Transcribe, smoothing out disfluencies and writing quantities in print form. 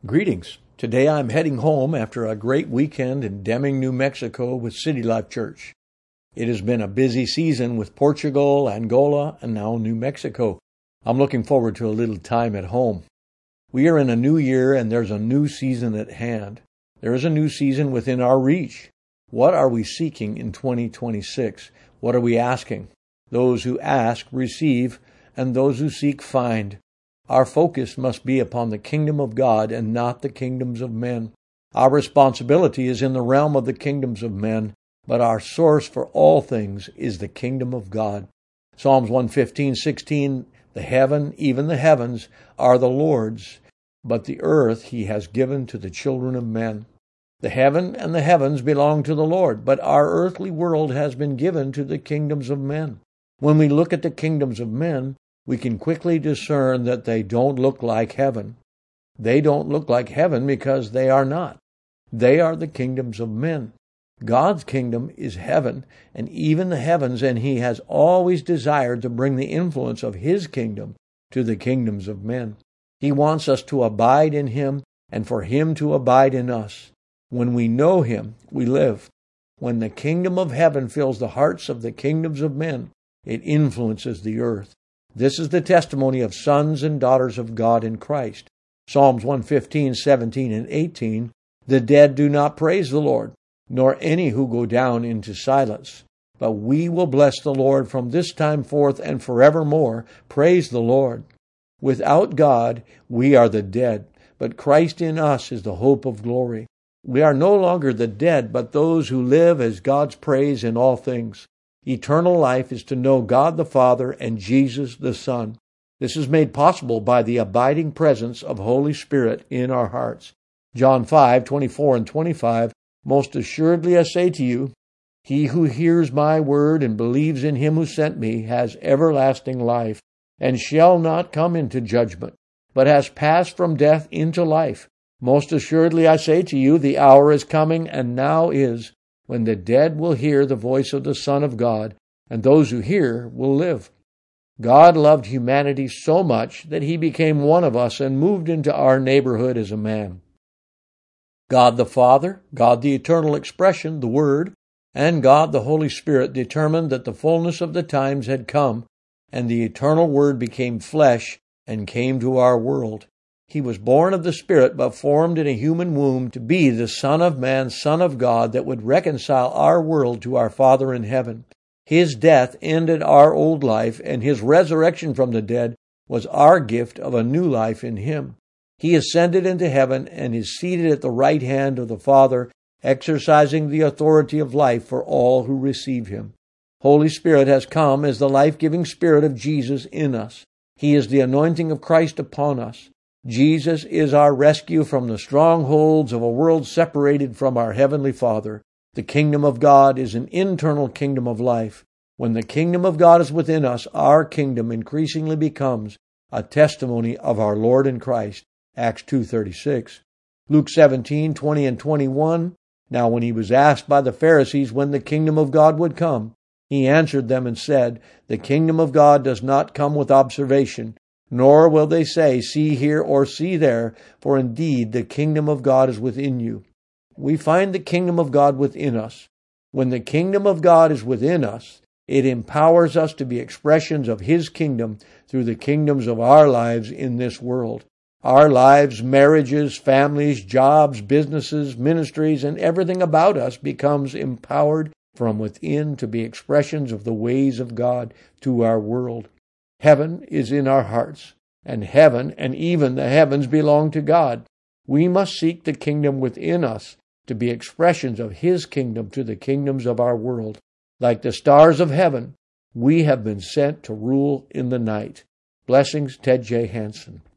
Greetings. Today I'm heading home after a great weekend in Deming, New Mexico with City Life Church. It has been a busy season with Portugal, Angola, and now New Mexico. I'm looking forward to a little time at home. We are in a new year and there's a new season at hand. There is a new season within our reach. What are we seeking in 2026? What are we asking? Those who ask receive, and those who seek find. Our focus must be upon the kingdom of God and not the kingdoms of men. Our responsibility is in the realm of the kingdoms of men, but our source for all things is the kingdom of God. Psalms 115:16, the heaven, even the heavens, are the Lord's, but the earth he has given to the children of men. The heaven and the heavens belong to the Lord, but our earthly world has been given to the kingdoms of men. When we look at the kingdoms of men, we can quickly discern that they don't look like heaven. They don't look like heaven because they are not. They are the kingdoms of men. God's kingdom is heaven, and even the heavens, and he has always desired to bring the influence of his kingdom to the kingdoms of men. He wants us to abide in him and for him to abide in us. When we know him, we live. When the kingdom of heaven fills the hearts of the kingdoms of men, it influences the earth. This is the testimony of sons and daughters of God in Christ. Psalms 115:17 and 18, the dead do not praise the Lord, nor any who go down into silence. But we will bless the Lord from this time forth and forevermore. Praise the Lord. Without God, we are the dead, but Christ in us is the hope of glory. We are no longer the dead, but those who live as God's praise in all things. Eternal life is to know God the Father and Jesus the Son. This is made possible by the abiding presence of Holy Spirit in our hearts. John 5:24 and 25, most assuredly I say to you, he who hears my word and believes in him who sent me has everlasting life, and shall not come into judgment, but has passed from death into life. Most assuredly I say to you, the hour is coming, and now is, when the dead will hear the voice of the Son of God, and those who hear will live. God loved humanity so much that he became one of us and moved into our neighborhood as a man. God the Father, God the eternal expression, the Word, and God the Holy Spirit determined that the fullness of the times had come, and the eternal Word became flesh and came to our world. He was born of the Spirit, but formed in a human womb to be the Son of Man, Son of God, that would reconcile our world to our Father in heaven. His death ended our old life, and his resurrection from the dead was our gift of a new life in him. He ascended into heaven and is seated at the right hand of the Father, exercising the authority of life for all who receive him. Holy Spirit has come as the life-giving Spirit of Jesus in us. He is the anointing of Christ upon us. Jesus is our rescue from the strongholds of a world separated from our Heavenly Father. The kingdom of God is an internal kingdom of life. When the kingdom of God is within us, our kingdom increasingly becomes a testimony of our Lord in Christ. Acts 2:36. Luke 17:20 and 21. Now when he was asked by the Pharisees when the kingdom of God would come, he answered them and said, the kingdom of God does not come with observation, nor will they say, see here or see there, for indeed the kingdom of God is within you. We find the kingdom of God within us. When the kingdom of God is within us, it empowers us to be expressions of his kingdom through the kingdoms of our lives in this world. Our lives, marriages, families, jobs, businesses, ministries, and everything about us becomes empowered from within to be expressions of the ways of God to our world. Heaven is in our hearts, and heaven and even the heavens belong to God. We must seek the kingdom within us to be expressions of his kingdom to the kingdoms of our world. Like the stars of heaven, we have been sent to rule in the night. Blessings, Ted J. Hansen.